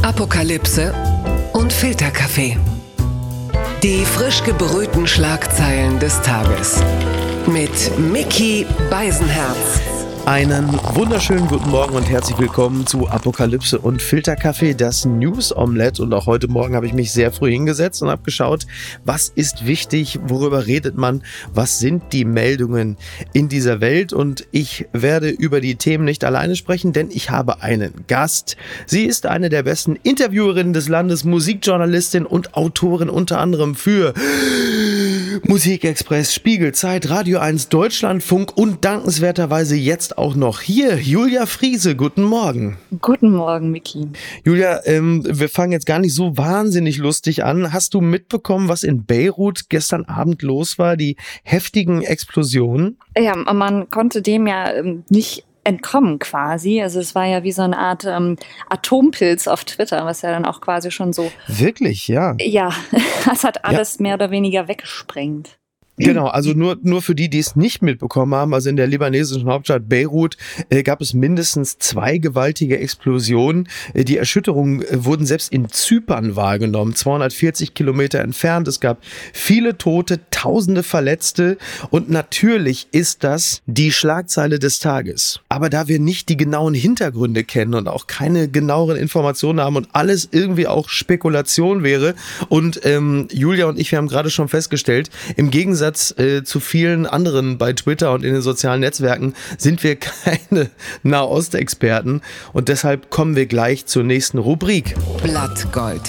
Apokalypse und Filterkaffee. Die frisch gebrühten Schlagzeilen des Tages. Mit Micky Beisenherz. Einen wunderschönen guten Morgen und herzlich willkommen zu Apokalypse und Filterkaffee, das News Omelette. Und auch heute Morgen habe ich mich sehr früh hingesetzt und habe geschaut, was ist wichtig, worüber redet man, was sind die Meldungen in dieser Welt. Und ich werde über die Themen nicht alleine sprechen, denn ich habe einen Gast. Sie ist eine der besten Interviewerinnen des Landes, Musikjournalistin und Autorin unter anderem für Musikexpress, Spiegel, Zeit, Radio 1, Deutschlandfunk und dankenswerterweise jetzt auch noch hier Julia Friese. Guten Morgen. Guten Morgen, Micky. Julia, wir fangen jetzt gar nicht so wahnsinnig lustig an. Hast du mitbekommen, was in Beirut gestern Abend los war? Die heftigen Explosionen? Ja, man konnte dem ja nicht entkommen quasi. Also es war ja wie so eine Art Atompilz auf Twitter, was ja dann auch quasi schon so... Wirklich, ja. Ja, das hat alles mehr oder weniger weggesprengt. Genau, also nur für die es nicht mitbekommen haben, also in der libanesischen Hauptstadt Beirut gab es mindestens 2 gewaltige Explosionen. Die Erschütterungen wurden selbst in Zypern wahrgenommen, 240 Kilometer entfernt. Es gab viele Tote, Tausende Verletzte und natürlich ist das die Schlagzeile des Tages. Aber da wir nicht die genauen Hintergründe kennen und auch keine genaueren Informationen haben und alles irgendwie auch Spekulation wäre und Julia und ich, wir haben gerade schon festgestellt, im Gegensatz zu vielen anderen bei Twitter und in den sozialen Netzwerken sind wir keine Nahostexperten und deshalb kommen wir gleich zur nächsten Rubrik. Blattgold.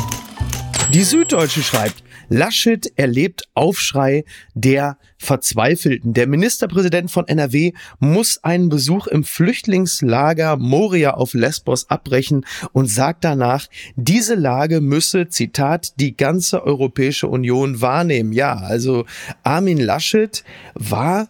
Die Süddeutsche schreibt, Laschet erlebt Aufschrei der Verzweifelten. Der Ministerpräsident von NRW muss einen Besuch im Flüchtlingslager Moria auf Lesbos abbrechen und sagt danach, diese Lage müsse, Zitat, die ganze Europäische Union wahrnehmen. Ja, also Armin Laschet war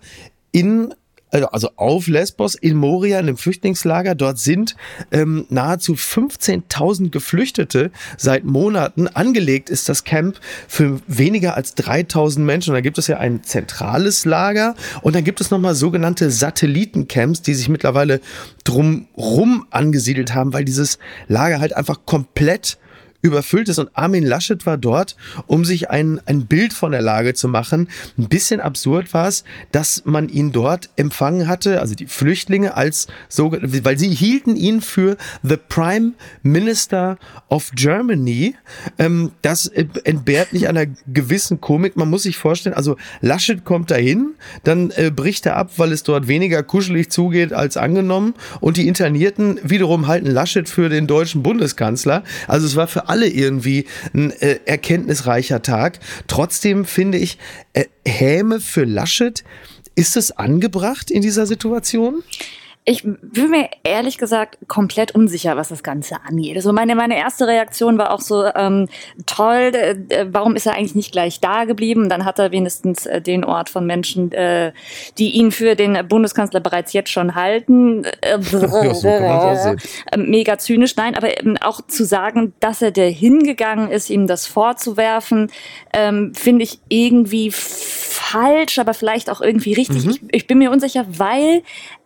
also auf Lesbos in Moria, in einem Flüchtlingslager. Dort sind nahezu 15.000 Geflüchtete seit Monaten. Angelegt ist das Camp für weniger als 3.000 Menschen. Und da gibt es ja ein zentrales Lager und dann gibt es nochmal sogenannte Satellitencamps, die sich mittlerweile drumrum angesiedelt haben, weil dieses Lager halt einfach komplett überfüllt ist und Armin Laschet war dort, um sich ein Bild von der Lage zu machen. Ein bisschen absurd war es, dass man ihn dort empfangen hatte, also die Flüchtlinge weil sie hielten ihn für the Prime Minister of Germany. Das entbehrt nicht einer gewissen Komik. Man muss sich vorstellen, also Laschet kommt dahin, dann bricht er ab, weil es dort weniger kuschelig zugeht als angenommen und die Internierten wiederum halten Laschet für den deutschen Bundeskanzler. Also es war für alle irgendwie ein erkenntnisreicher Tag. Trotzdem finde ich, Häme für Laschet, ist es angebracht in dieser Situation? Ich bin mir ehrlich gesagt komplett unsicher, was das Ganze angeht. Also meine erste Reaktion war auch so, toll, warum ist er eigentlich nicht gleich da geblieben? Dann hat er wenigstens den Ort von Menschen, die ihn für den Bundeskanzler bereits jetzt schon halten. Ja, so kann man's auch sehen. Mega zynisch, nein, aber auch zu sagen, dass er da hingegangen ist, ihm das vorzuwerfen, finde ich irgendwie falsch, aber vielleicht auch irgendwie richtig. Ich bin mir unsicher, weil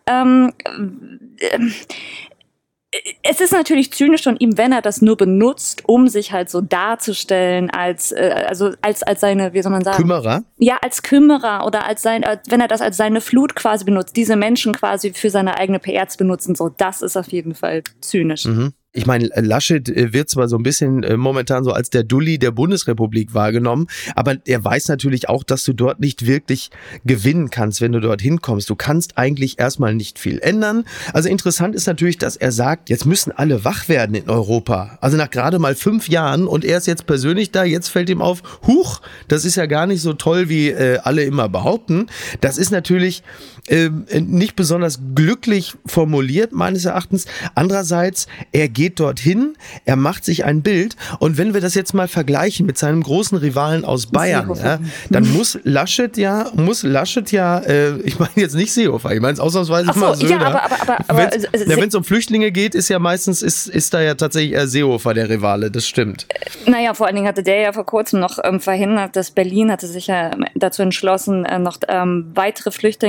es ist natürlich zynisch von ihm, wenn er das nur benutzt, um sich halt so darzustellen als seine, wie soll man sagen? Kümmerer? Ja, als Kümmerer oder wenn er das als seine Flut quasi benutzt, diese Menschen quasi für seine eigene PR zu benutzen, so, das ist auf jeden Fall zynisch. Ich meine, Laschet wird zwar so ein bisschen momentan so als der Dulli der Bundesrepublik wahrgenommen, aber er weiß natürlich auch, dass du dort nicht wirklich gewinnen kannst, wenn du dort hinkommst. Du kannst eigentlich erstmal nicht viel ändern. Also interessant ist natürlich, dass er sagt, jetzt müssen alle wach werden in Europa. Also nach gerade mal 5 Jahren und er ist jetzt persönlich da, jetzt fällt ihm auf, huch, das ist ja gar nicht so toll, wie alle immer behaupten. Das ist natürlich nicht besonders glücklich formuliert, meines Erachtens. Andererseits, er geht dorthin, er macht sich ein Bild und wenn wir das jetzt mal vergleichen mit seinem großen Rivalen aus Bayern, ja, dann muss Laschet ja, ich meine jetzt nicht Seehofer, ich meine es ausnahmsweise mal Söder. Ja, wenn es um Flüchtlinge geht, ist ja meistens, ist da ja tatsächlich eher Seehofer der Rivale, das stimmt. Naja, vor allen Dingen hatte der ja vor kurzem noch verhindert, dass Berlin hatte sich ja dazu entschlossen, noch weitere Flüchtlinge als die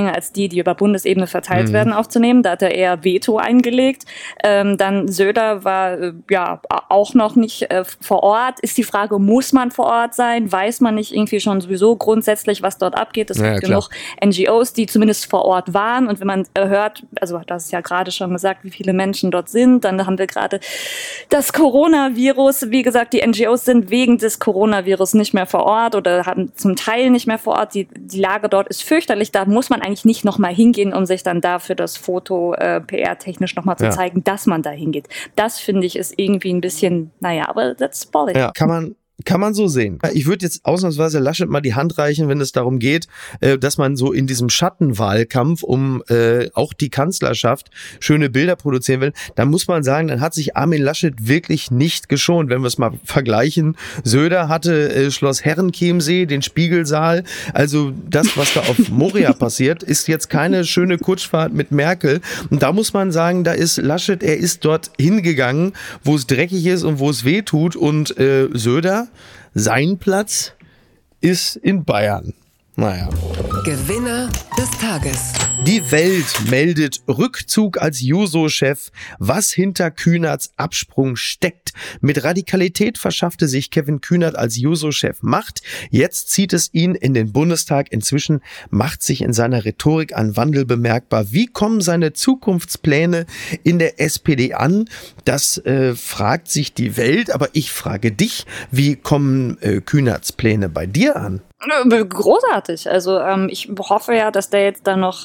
die über Bundesebene verteilt werden, aufzunehmen. Da hat er eher Veto eingelegt. Dann Söder war auch noch nicht vor Ort. Ist die Frage, muss man vor Ort sein? Weiß man nicht irgendwie schon sowieso grundsätzlich, was dort abgeht? Es gibt genug NGOs, die zumindest vor Ort waren. Und wenn man hört, also das ist ja gerade schon gesagt, wie viele Menschen dort sind, dann haben wir gerade das Coronavirus. Wie gesagt, die NGOs sind wegen des Coronavirus nicht mehr vor Ort oder haben zum Teil nicht mehr vor Ort. Die Lage dort ist fürchterlich. Da muss man eigentlich nicht nochmal hingehen, um sich dann dafür das Foto PR-technisch nochmal zu zeigen, dass man da hingeht. Das finde ich ist irgendwie ein bisschen, aber that's politics. Ja, kann man so sehen. Ich würde jetzt ausnahmsweise Laschet mal die Hand reichen, wenn es darum geht, dass man so in diesem Schattenwahlkampf um auch die Kanzlerschaft schöne Bilder produzieren will. Da muss man sagen, dann hat sich Armin Laschet wirklich nicht geschont. Wenn wir es mal vergleichen, Söder hatte Schloss Herrenchiemsee, den Spiegelsaal. Also das, was da auf Moria passiert, ist jetzt keine schöne Kutschfahrt mit Merkel. Und da muss man sagen, da ist Laschet, er ist dort hingegangen, wo es dreckig ist und wo es weh tut. Und Söder, sein Platz ist in Bayern. Naja. Gewinner des Tages. Die Welt meldet Rückzug als Juso-Chef, was hinter Kühnerts Absprung steckt. Mit Radikalität verschaffte sich Kevin Kühnert als Juso-Chef Macht. Jetzt zieht es ihn in den Bundestag. Inzwischen macht sich in seiner Rhetorik ein Wandel bemerkbar. Wie kommen seine Zukunftspläne in der SPD an? Das fragt sich die Welt, aber ich frage dich, wie kommen Kühnerts Pläne bei dir an? Großartig. Also ich hoffe ja, dass der jetzt dann noch,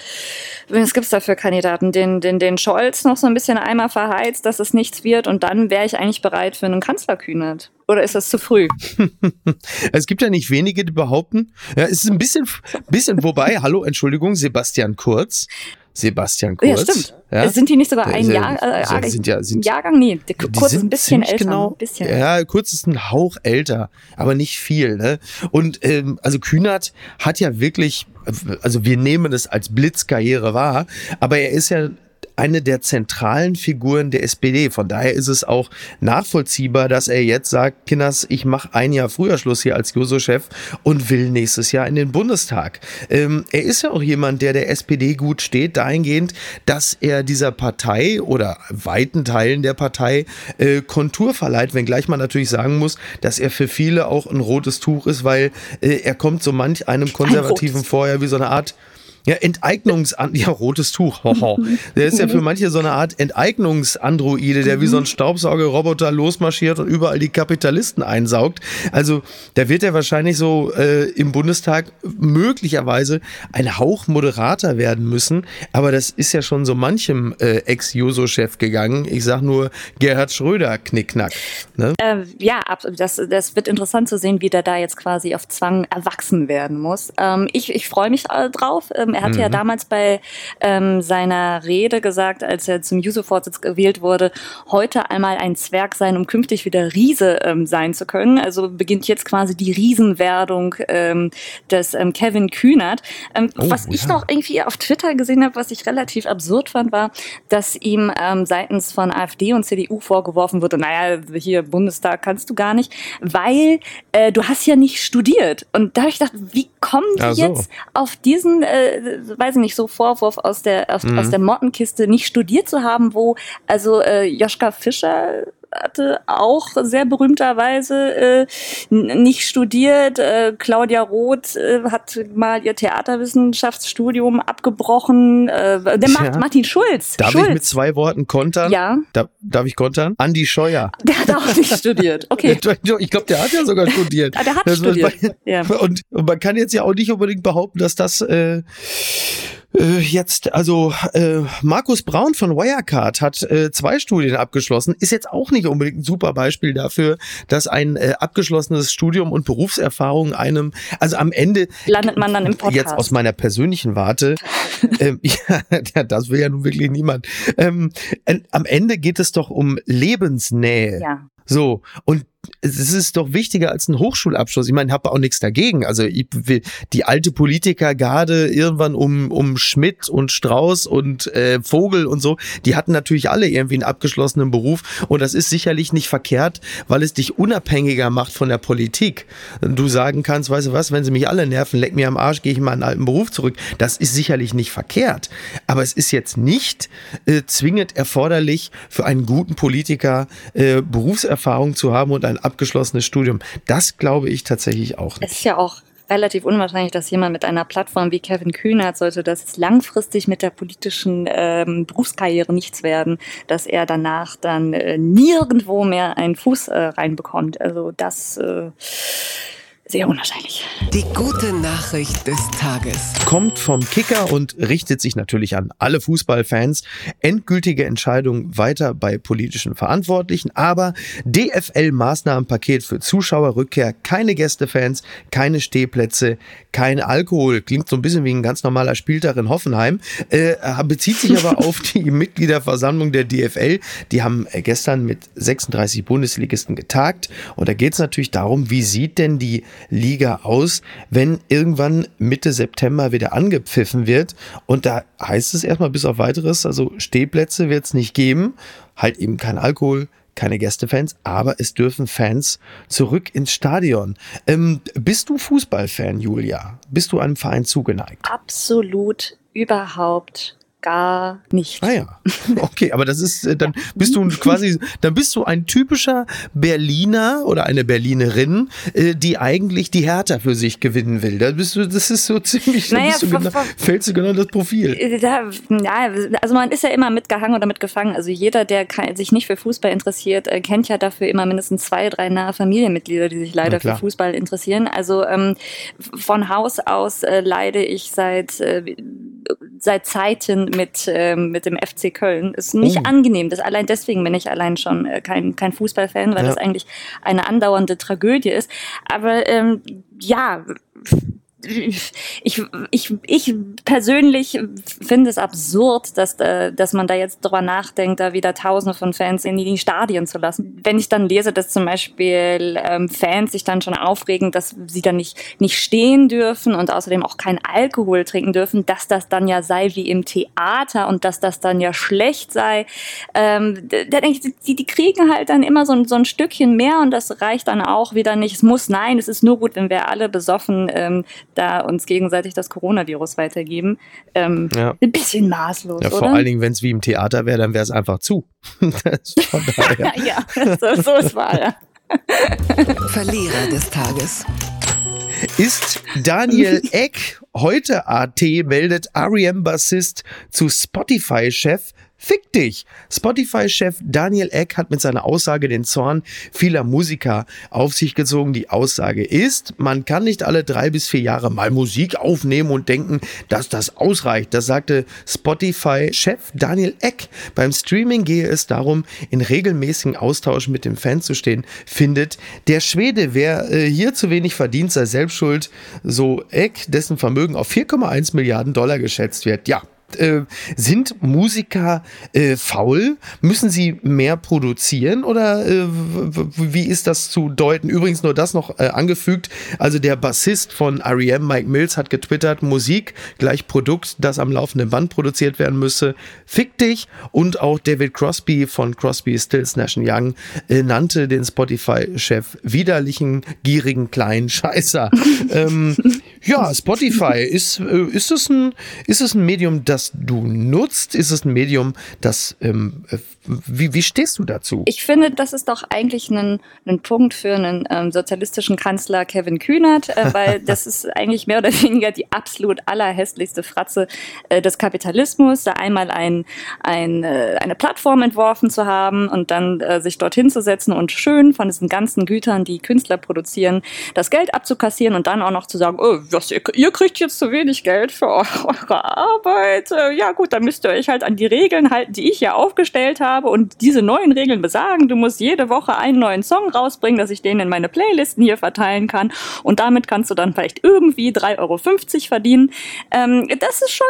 was gibt's da für Kandidaten, den Scholz noch so ein bisschen einmal verheizt, dass es nichts wird und dann wäre ich eigentlich bereit für einen Kanzler Kühnert. Oder ist das zu früh? Es gibt ja nicht wenige, die behaupten, ja, es ist ein bisschen, wobei, hallo, Entschuldigung, Sebastian Kurz. Ja, stimmt. Ja? Sind die nicht sogar ein Jahrgang? Nee, Kurz ist ein bisschen älter. Genau, ja, Kurz ist ein Hauch älter, aber nicht viel. Ne? Und also Kühnert hat ja wirklich, also wir nehmen es als Blitzkarriere wahr, aber er ist ja eine der zentralen Figuren der SPD. Von daher ist es auch nachvollziehbar, dass er jetzt sagt, Kinders, ich mache ein Jahr früher Schluss hier als Juso-Chef und will nächstes Jahr in den Bundestag. Er ist ja auch jemand, der SPD gut steht, dahingehend, dass er dieser Partei oder weiten Teilen der Partei Kontur verleiht, wenngleich man natürlich sagen muss, dass er für viele auch ein rotes Tuch ist, weil er kommt so manch einem Konservativen vorher wie so eine Art rotes Tuch. Der ist ja für manche so eine Art Enteignungsandroide, der wie so ein Staubsaugerroboter losmarschiert und überall die Kapitalisten einsaugt. Also da wird er wahrscheinlich so im Bundestag möglicherweise ein Hauch moderater werden müssen. Aber das ist ja schon so manchem Ex-Juso-Chef gegangen. Ich sag nur Gerhard Schröder, Knickknack. Ne? Das wird interessant zu sehen, wie der da jetzt quasi auf Zwang erwachsen werden muss. Ich freue mich drauf. Er hatte ja damals bei seiner Rede gesagt, als er zum Juso-Vorsitz gewählt wurde, heute einmal ein Zwerg sein, um künftig wieder Riese sein zu können. Also beginnt jetzt quasi die Riesenwerdung des Kevin Kühnert. Ich noch irgendwie auf Twitter gesehen habe, was ich relativ absurd fand, war, dass ihm seitens von AfD und CDU vorgeworfen wurde, hier Bundestag kannst du gar nicht, weil du hast ja nicht studiert. Und da habe ich gedacht, wie kommen die jetzt auf diesen weiß ich nicht, so Vorwurf aus der Mottenkiste, nicht studiert zu haben, wo Joschka Fischer hatte auch sehr berühmterweise nicht studiert. Claudia Roth hat mal ihr Theaterwissenschaftsstudium abgebrochen. Martin Schulz. Darf ich mit 2 Worten kontern? Ja. Darf ich kontern? Andi Scheuer. Der hat auch nicht studiert. Okay. Ich glaube, der hat ja sogar studiert. Der hat studiert. Ja. Und man kann jetzt ja auch nicht unbedingt behaupten, dass das Markus Braun von Wirecard hat 2 Studien abgeschlossen, ist jetzt auch nicht unbedingt ein super Beispiel dafür, dass ein abgeschlossenes Studium und Berufserfahrung am Ende landet man dann im Podcast. Jetzt aus meiner persönlichen Warte, das will ja nun wirklich niemand. Am Ende geht es doch um Lebensnähe. Ja. So, und es ist doch wichtiger als ein Hochschulabschluss. Ich meine, ich habe auch nichts dagegen. Also die alte Politikergarde irgendwann um Schmidt und Strauß und Vogel und so, die hatten natürlich alle irgendwie einen abgeschlossenen Beruf und das ist sicherlich nicht verkehrt, weil es dich unabhängiger macht von der Politik. Du sagen kannst, weißt du was, wenn sie mich alle nerven, leck mir am Arsch, gehe ich in meinen alten Beruf zurück. Das ist sicherlich nicht verkehrt. Aber es ist jetzt nicht zwingend erforderlich für einen guten Politiker Berufserfahrung zu haben und ein abgeschlossenes Studium. Das glaube ich tatsächlich auch nicht. Es ist ja auch relativ unwahrscheinlich, dass jemand mit einer Plattform wie Kevin Kühnert, sollte das jetzt langfristig mit der politischen Berufskarriere nichts werden, dass er danach dann nirgendwo mehr einen Fuß reinbekommt. Also das sehr unwahrscheinlich. Die gute Nachricht des Tages Kommt vom Kicker und richtet sich natürlich an alle Fußballfans. Endgültige Entscheidung weiter bei politischen Verantwortlichen, aber DFL-Maßnahmenpaket für Zuschauerrückkehr, keine Gästefans, keine Stehplätze, kein Alkohol. Klingt so ein bisschen wie ein ganz normaler Spieltag in Hoffenheim, bezieht sich aber auf die Mitgliederversammlung der DFL. Die haben gestern mit 36 Bundesligisten getagt und da geht es natürlich darum, wie sieht denn die Liga aus, wenn irgendwann Mitte September wieder angepfiffen wird. Und da heißt es erstmal bis auf weiteres, also Stehplätze wird es nicht geben, halt eben kein Alkohol, keine Gästefans, aber es dürfen Fans zurück ins Stadion. Bist du Fußballfan, Julia? Bist du einem Verein zugeneigt? Absolut überhaupt gar nicht. Ah ja, okay, aber das ist, dann bist du ein typischer Berliner oder eine Berlinerin, die eigentlich die Hertha für sich gewinnen will. Das ist so ziemlich, fällst du genau das Profil. Also man ist ja immer mitgehangen oder mitgefangen. Also jeder, der sich nicht für Fußball interessiert, kennt ja dafür immer mindestens 2, 3 nahe Familienmitglieder, die sich leider für Fußball interessieren. Also von Haus aus leide ich seit Zeiten mit dem FC Köln. Ist nicht angenehm. Allein deswegen bin ich schon kein Fußballfan, weil das eigentlich eine andauernde Tragödie ist. Aber ich persönlich finde es absurd, dass man da jetzt drüber nachdenkt, da wieder Tausende von Fans in die Stadien zu lassen. Wenn ich dann lese, dass zum Beispiel Fans sich dann schon aufregen, dass sie dann nicht stehen dürfen und außerdem auch kein Alkohol trinken dürfen, dass das dann ja sei wie im Theater und dass das dann ja schlecht sei. Da denke ich, die kriegen halt dann immer so ein Stückchen mehr und das reicht dann auch wieder nicht. Es ist nur gut, wenn wir alle besoffen da uns gegenseitig das Coronavirus weitergeben. Ein bisschen maßlos, oder? Vor allen Dingen, wenn es wie im Theater wäre, dann wäre es einfach zu. Von daher. Ja, so ist wahr, ja. Verlierer des Tages ist Daniel Ek. Heute AT meldet R.E.M.-Bassist zu Spotify-Chef: Fick dich! Spotify-Chef Daniel Ek hat mit seiner Aussage den Zorn vieler Musiker auf sich gezogen. Die Aussage ist, man kann nicht alle 3 bis 4 Jahre mal Musik aufnehmen und denken, dass das ausreicht. Das sagte Spotify-Chef Daniel Ek. Beim Streaming gehe es darum, in regelmäßigen Austausch mit dem Fan zu stehen, findet der Schwede. Wer hier zu wenig verdient, sei selbst schuld, so Ek, dessen Vermögen auf 4,1 Milliarden Dollar geschätzt wird. Ja. Sind Musiker faul? Müssen sie mehr produzieren oder wie ist das zu deuten? Übrigens nur das noch angefügt, also der Bassist von R.E.M., Mike Mills, hat getwittert, Musik gleich Produkt, das am laufenden Band produziert werden müsse. Fick dich! Und auch David Crosby von Crosby, Stills, Nash & Young nannte den Spotify-Chef widerlichen, gierigen, kleinen Scheißer. Ja, Spotify, ist es ein Medium, das du nutzt? Ist es ein Medium, das, wie stehst du dazu? Ich finde, das ist doch eigentlich ein Punkt für einen sozialistischen Kanzler Kevin Kühnert, weil das ist eigentlich mehr oder weniger die absolut allerhässlichste Fratze des Kapitalismus, da einmal eine Plattform entworfen zu haben und dann sich dorthin zu setzen und schön von diesen ganzen Gütern, die Künstler produzieren, das Geld abzukassieren und dann auch noch zu sagen, sagst, ihr kriegt jetzt zu wenig Geld für eure Arbeit. Ja gut, dann müsst ihr euch halt an die Regeln halten, die ich ja aufgestellt habe. Und diese neuen Regeln besagen, du musst jede Woche einen neuen Song rausbringen, dass ich den in meine Playlisten hier verteilen kann. Und damit kannst du dann vielleicht irgendwie 3,50 Euro verdienen. Das ist schon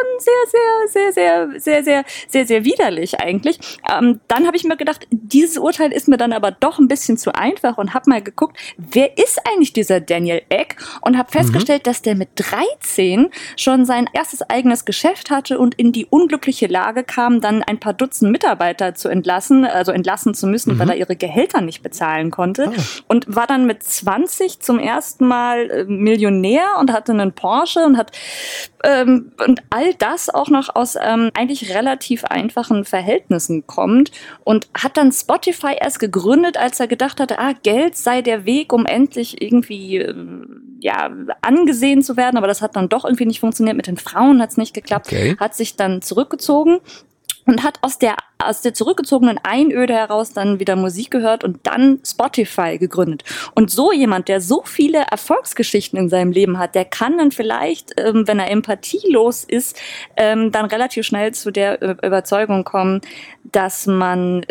sehr widerlich eigentlich. Dann habe ich mir gedacht, dieses Urteil ist mir dann aber doch ein bisschen zu einfach und habe mal geguckt, wer ist eigentlich dieser Daniel Ek? Und habe festgestellt, dass der mit 13 schon sein erstes eigenes Geschäft hatte und in die unglückliche Lage kam, dann ein paar Dutzend Mitarbeiter zu entlassen zu müssen, weil er ihre Gehälter nicht bezahlen konnte. Und war dann mit 20 zum ersten Mal Millionär und hatte einen Porsche und hat und all das auch noch aus eigentlich relativ einfachen Verhältnissen kommt und hat dann Spotify erst gegründet, als er gedacht hatte, Geld sei der Weg, um endlich irgendwie angesehen zu werden, aber das hat dann doch irgendwie nicht funktioniert, mit den Frauen hat es nicht geklappt, hat sich dann zurückgezogen und hat aus der zurückgezogenen Einöde heraus dann wieder Musik gehört und dann Spotify gegründet. Und so jemand, der so viele Erfolgsgeschichten in seinem Leben hat, der kann dann vielleicht, wenn er empathielos ist, dann relativ schnell zu der Überzeugung kommen, dass man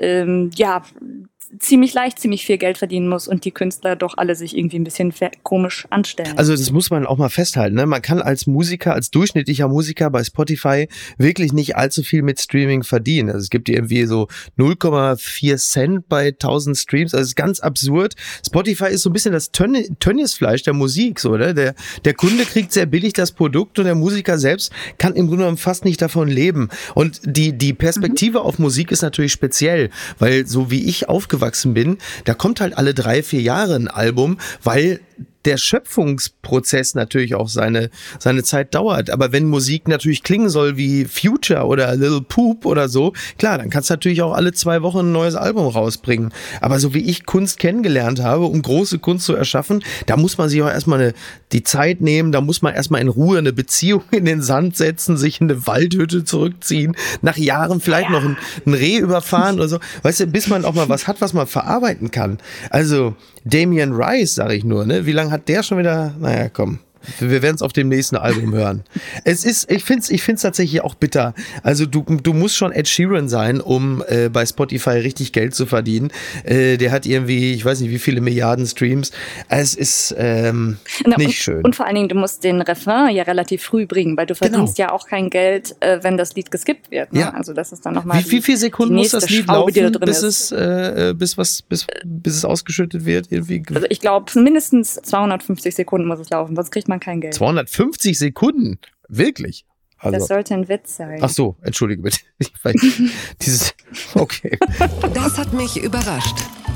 ziemlich viel Geld verdienen muss und die Künstler doch alle sich irgendwie ein bisschen komisch anstellen. Also das muss man auch mal festhalten, ne? Man kann als durchschnittlicher Musiker bei Spotify wirklich nicht allzu viel mit Streaming verdienen. Also es gibt irgendwie so 0,4 Cent bei 1000 Streams, also es ist ganz absurd. Spotify ist so ein bisschen das Tönniesfleisch der Musik, so, ne? Der Kunde kriegt sehr billig das Produkt und der Musiker selbst kann im Grunde genommen fast nicht davon leben. Und die Perspektive auf Musik ist natürlich speziell, weil so wie ich aufgewachsen bin, da kommt halt alle 3-4 Jahre ein Album, weil der Schöpfungsprozess natürlich auch seine Zeit dauert. Aber wenn Musik natürlich klingen soll wie Future oder Lil Poop oder so, klar, dann kannst du natürlich auch alle 2 Wochen ein neues Album rausbringen. Aber so wie ich Kunst kennengelernt habe, um große Kunst zu erschaffen, da muss man sich auch erstmal die Zeit nehmen, da muss man erstmal in Ruhe eine Beziehung in den Sand setzen, sich in eine Waldhütte zurückziehen, nach Jahren vielleicht noch ein Reh überfahren oder so. Weißt du, bis man auch mal was hat, was man verarbeiten kann. Also Damien Rice, sag ich nur, ne? Wie lange hat der schon wieder? Naja, komm. Wir werden es auf dem nächsten Album hören. Ich find's tatsächlich auch bitter. Also du musst schon Ed Sheeran sein, um bei Spotify richtig Geld zu verdienen. Der hat irgendwie, ich weiß nicht, wie viele Milliarden Streams. Es ist nicht schön. Und vor allen Dingen, du musst den Refrain ja relativ früh bringen, weil du verdienst ja auch kein Geld, wenn das Lied geskippt wird. Ne? Ja. Also das ist dann nochmal wie viele Sekunden muss das Lied laufen, bis es ausgeschüttet wird? Irgendwie? Also ich glaube, mindestens 250 Sekunden muss es laufen, sonst kriegt man kein Geld. 250 Sekunden? Wirklich? Also, das sollte ein Witz sein. Ach so, entschuldige bitte. Okay. Das hat mich überrascht.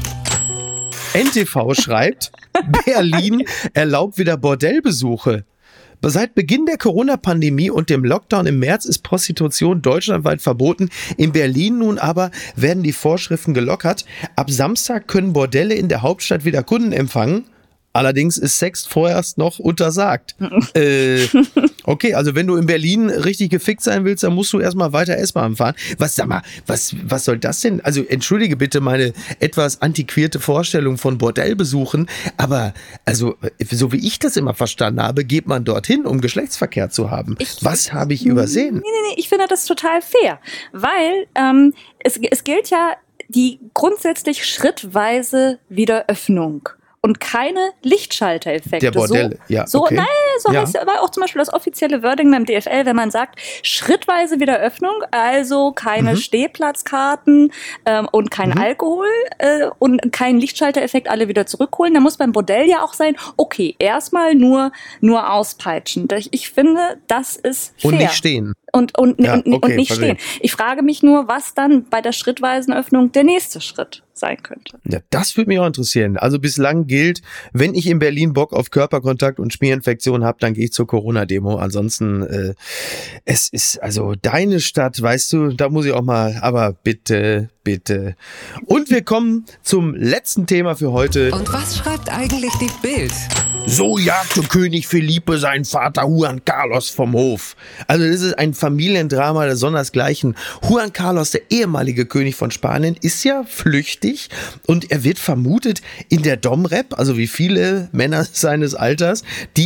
NTV schreibt, Berlin erlaubt wieder Bordellbesuche. Seit Beginn der Corona-Pandemie und dem Lockdown im März ist Prostitution deutschlandweit verboten. In Berlin nun aber werden die Vorschriften gelockert. Ab Samstag können Bordelle in der Hauptstadt wieder Kunden empfangen. Allerdings ist Sex vorerst noch untersagt. Okay, also wenn du in Berlin richtig gefickt sein willst, dann musst du erstmal weiter S-Bahn fahren. Was soll das denn? Also entschuldige bitte meine etwas antiquierte Vorstellung von Bordellbesuchen, aber also so wie ich das immer verstanden habe, geht man dorthin, um Geschlechtsverkehr zu haben. Was habe ich übersehen? Nee, ich finde das total fair, weil es gilt ja die grundsätzlich schrittweise Wiederöffnung. Und keine Lichtschaltereffekte. Der Bordelle, okay. War auch zum Beispiel das offizielle Wording beim DFL, wenn man sagt, schrittweise Wiederöffnung, also keine Stehplatzkarten und kein Alkohol und kein Lichtschaltereffekt, alle wieder zurückholen. Da muss beim Bordell ja auch sein, okay, erstmal nur auspeitschen. Ich finde, das ist fair. Und nicht stehen. Und nicht stehen. Ich frage mich nur, was dann bei der schrittweisen Öffnung der nächste Schritt sein könnte. Ja, das würde mich auch interessieren. Also bislang gilt, wenn ich in Berlin Bock auf Körperkontakt und Schmierinfektion habe, dann gehe ich zur Corona-Demo. Ansonsten, es ist also deine Stadt, weißt du, da muss ich auch mal, aber bitte. Und wir kommen zum letzten Thema für heute. Und was schreibt eigentlich die Bild? So jagte König Felipe seinen Vater Juan Carlos vom Hof. Also das ist ein Familiendrama der sondersgleichen. Juan Carlos, der ehemalige König von Spanien, ist ja flüchtig und er wird vermutet in der Domrep, also wie viele Männer seines Alters, die allerdings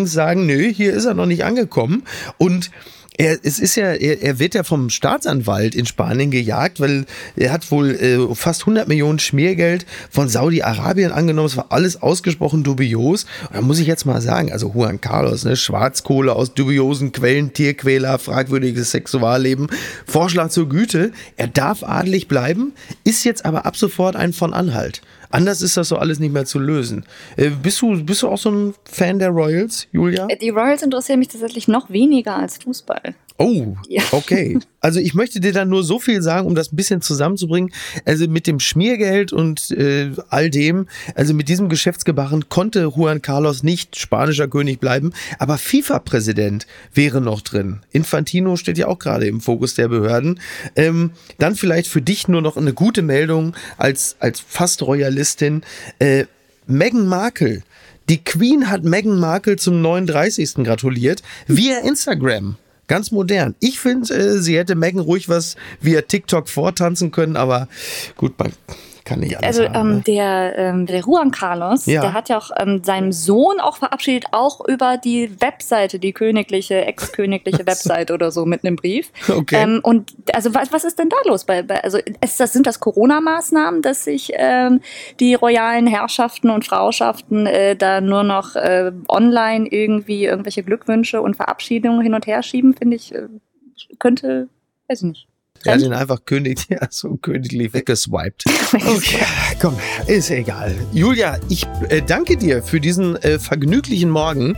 uns sagen, nö, hier ist er noch nicht angekommen. Und er wird ja vom Staatsanwalt in Spanien gejagt, weil er hat wohl fast 100 Millionen Schmiergeld von Saudi-Arabien angenommen. Es war alles ausgesprochen dubios. Und da muss ich jetzt mal sagen, also Juan Carlos, ne, Schwarzkohle aus dubiosen Quellen, Tierquäler, fragwürdiges Sexualleben, Vorschlag zur Güte. Er darf adelig bleiben, ist jetzt aber ab sofort ein von Anhalt. Anders ist das so alles nicht mehr zu lösen. Bist du auch so ein Fan der Royals, Julia? Die Royals interessieren mich tatsächlich noch weniger als Fußball. Oh, okay. Also ich möchte dir dann nur so viel sagen, um das ein bisschen zusammenzubringen. Also mit dem Schmiergeld und all dem, also mit diesem Geschäftsgebaren konnte Juan Carlos nicht spanischer König bleiben, aber FIFA-Präsident wäre noch drin. Infantino steht ja auch gerade im Fokus der Behörden. Dann vielleicht für dich nur noch eine gute Meldung als fast Royalistin. Meghan Markle. Die Queen hat Meghan Markle zum 39. gratuliert via Instagram. Ganz modern. Ich finde, sie hätte Meghan ruhig was via TikTok vortanzen können, aber gut, man kann nicht alles haben, ne? Der Juan Carlos, der hat ja auch seinen Sohn auch verabschiedet, auch über die Webseite, die ex-königliche Webseite oder so mit einem Brief. Okay. Und also was ist denn da los? Sind das Corona-Maßnahmen, dass sich die royalen Herrschaften und Frauschaften da nur noch online irgendwie irgendwelche Glückwünsche und Verabschiedungen hin und her schieben, finde ich, weiß ich nicht. Er hat ihn einfach königlich weggeswiped. Okay, komm, ist egal. Julia, ich danke dir für diesen vergnüglichen Morgen.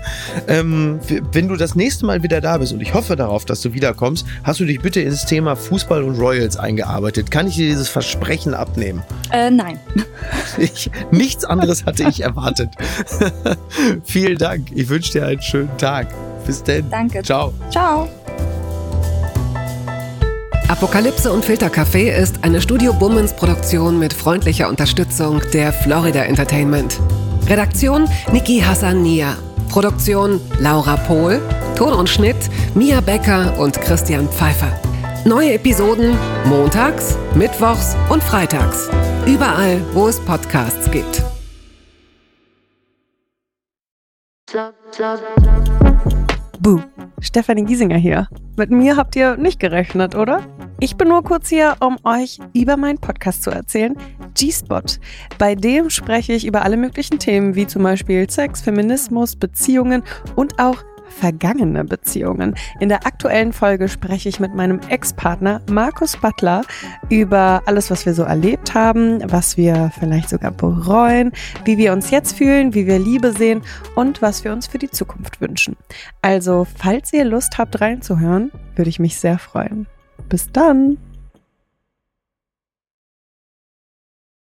Wenn du das nächste Mal wieder da bist, und ich hoffe darauf, dass du wiederkommst, hast du dich bitte ins Thema Fußball und Royals eingearbeitet. Kann ich dir dieses Versprechen abnehmen? Nein. Nichts anderes hatte ich erwartet. Vielen Dank. Ich wünsche dir einen schönen Tag. Bis dann. Danke. Ciao. Ciao. Apokalypse und Filtercafé ist eine Studio Bummens Produktion mit freundlicher Unterstützung der Florida Entertainment. Redaktion Niki Hassania. Produktion Laura Pohl. Ton und Schnitt Mia Becker und Christian Pfeiffer. Neue Episoden montags, mittwochs und freitags. Überall, wo es Podcasts gibt. Buh, Stefanie Giesinger hier. Mit mir habt ihr nicht gerechnet, oder? Ich bin nur kurz hier, um euch über meinen Podcast zu erzählen, G-Spot. Bei dem spreche ich über alle möglichen Themen, wie zum Beispiel Sex, Feminismus, Beziehungen und auch vergangene Beziehungen. In der aktuellen Folge spreche ich mit meinem Ex-Partner Markus Butler über alles, was wir so erlebt haben, was wir vielleicht sogar bereuen, wie wir uns jetzt fühlen, wie wir Liebe sehen und was wir uns für die Zukunft wünschen. Also, falls ihr Lust habt reinzuhören, würde ich mich sehr freuen. Bis dann!